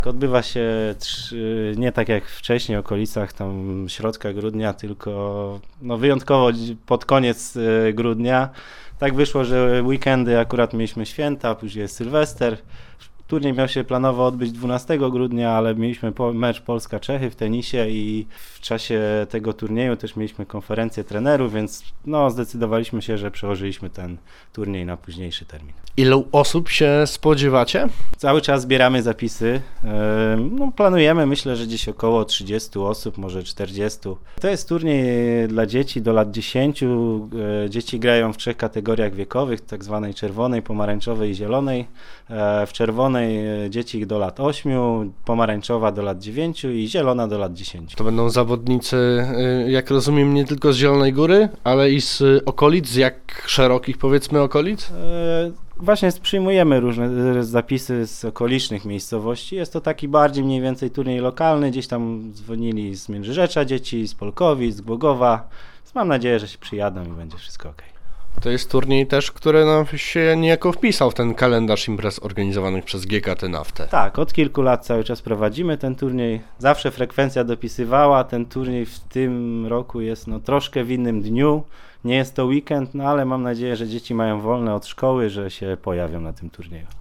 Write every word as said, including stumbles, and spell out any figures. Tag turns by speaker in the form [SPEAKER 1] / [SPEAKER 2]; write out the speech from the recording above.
[SPEAKER 1] Odbywa się trzy, nie tak jak wcześniej, w okolicach tam środka grudnia, tylko no wyjątkowo pod koniec grudnia. Tak wyszło, że weekendy akurat mieliśmy święta, później jest Sylwester. Turniej miał się planowo odbyć dwunastego grudnia, ale mieliśmy po, mecz Polska-Czechy w tenisie i w czasie tego turnieju też mieliśmy konferencję trenerów, więc no, zdecydowaliśmy się, że przełożyliśmy ten turniej na późniejszy termin.
[SPEAKER 2] Ilu osób się spodziewacie?
[SPEAKER 1] Cały czas zbieramy zapisy. No, planujemy, myślę, że gdzieś około trzydziestu osób, może czterdziestu. To jest turniej dla dzieci do lat dziesięciu. Dzieci grają w trzech kategoriach wiekowych, tak zwanej czerwonej, pomarańczowej i zielonej. W czerwonej dzieci do lat ośmiu, pomarańczowa do lat dziewięciu i zielona do lat dziesięciu.
[SPEAKER 2] To będą zawodnicy, jak rozumiem, nie tylko z Zielonej Góry, ale i z okolic, z jak szerokich, powiedzmy, okolic?
[SPEAKER 1] Właśnie przyjmujemy różne zapisy z okolicznych miejscowości. Jest to taki bardziej mniej więcej turniej lokalny. Gdzieś tam dzwonili z Międzyrzecza dzieci, z Polkowic, z Głogowa. Mam nadzieję, że się przyjadą i będzie wszystko ok.
[SPEAKER 2] To jest turniej też, który no, się niejako wpisał w ten kalendarz imprez organizowanych przez G K T Naftę.
[SPEAKER 1] Tak, od kilku lat cały czas prowadzimy ten turniej. Zawsze frekwencja dopisywała. Ten turniej w tym roku jest no, troszkę w innym dniu. Nie jest to weekend, no ale mam nadzieję, że dzieci mają wolne od szkoły, że się pojawią na tym turnieju.